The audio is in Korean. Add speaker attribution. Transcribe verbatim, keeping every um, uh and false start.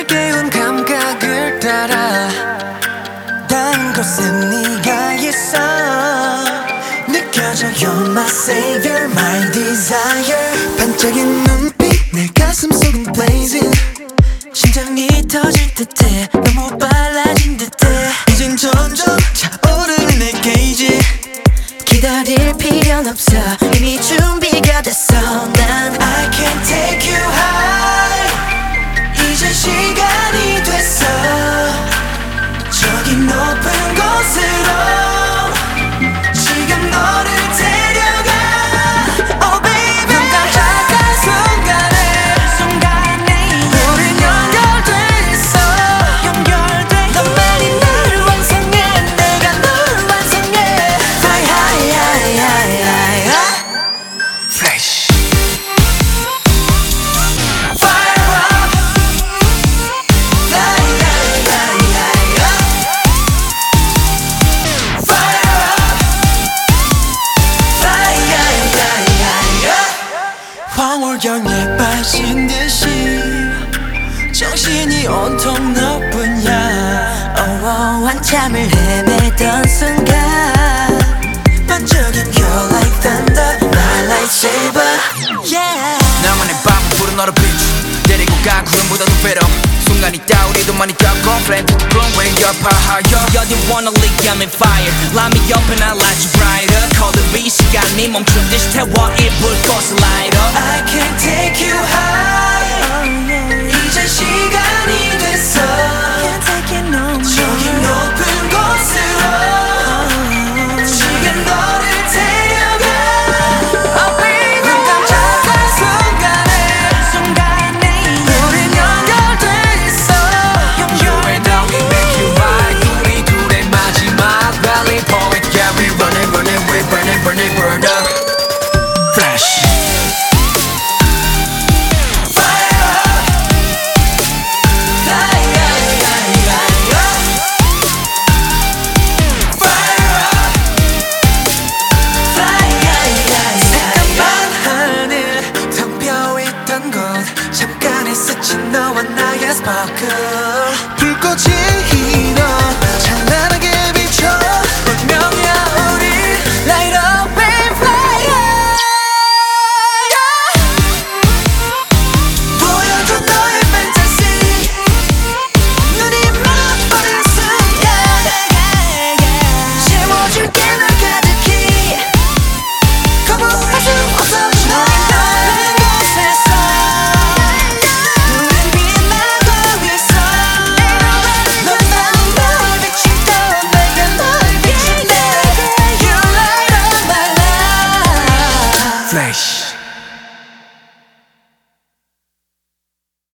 Speaker 1: 날 깨운 감각을 따라 다른 곳에 네가 있어. 느껴져 You're my savior, my desire. 반짝인 눈빛 내 가슴 속은 blazing. 심장이 터질 듯해 너무 빨라진 듯해. 이젠 점점 차오르는 내 게이지. 기다릴 필요는 없어 이미 준비가 됐어. 난 I can take you high. 이제 시간이 됐어. 저기 높은 곳으로 지금 너를 데려가. Oh baby. 눈 깜짝한 순간에 순간에 우린 연결돼 있어. 연결돼. 너만이 나를 완성해. 내가 널 완성해. Fly high high high high high. Flash. Fire up. Fly high high high high. Fire up. Fly high high high high. 황홀경에 빠진 듯이 정신이 온통 너뿐이야. oh, oh, 한참을 헤매던 순간 반짝인 You're like thunder, my lightsaber. Yeah.
Speaker 2: 나만의 밤을 부른 너를 비추 데리고 가 구름보다 더 배로 순간 있다 우리도 많이 겪어 Flame to the bloom when you're power higher. You're the one only I'm in fire. Light me up and I light you brighter. Cold the beat 시간이 멈춘 듯이 태워 이 불꽃을 light up.
Speaker 1: I can take you high. 이제 시간이 됐어. 저기 높은 곳으로 지금 너를 데려가. Oh baby. 눈 깜짝한 순간에 순간에 우린 연결돼 있어.
Speaker 2: You and I we make you high. 우리 둘의 마지막 valley point. Yeah we running running we burning burning burn up. Flash.
Speaker 1: Fire up. Fly high high high high. Fire up. Fly high high high. 새까만 하늘 텅 비어있던 곳 잠깐에 스친 너와 나의 sparkle. 불꽃이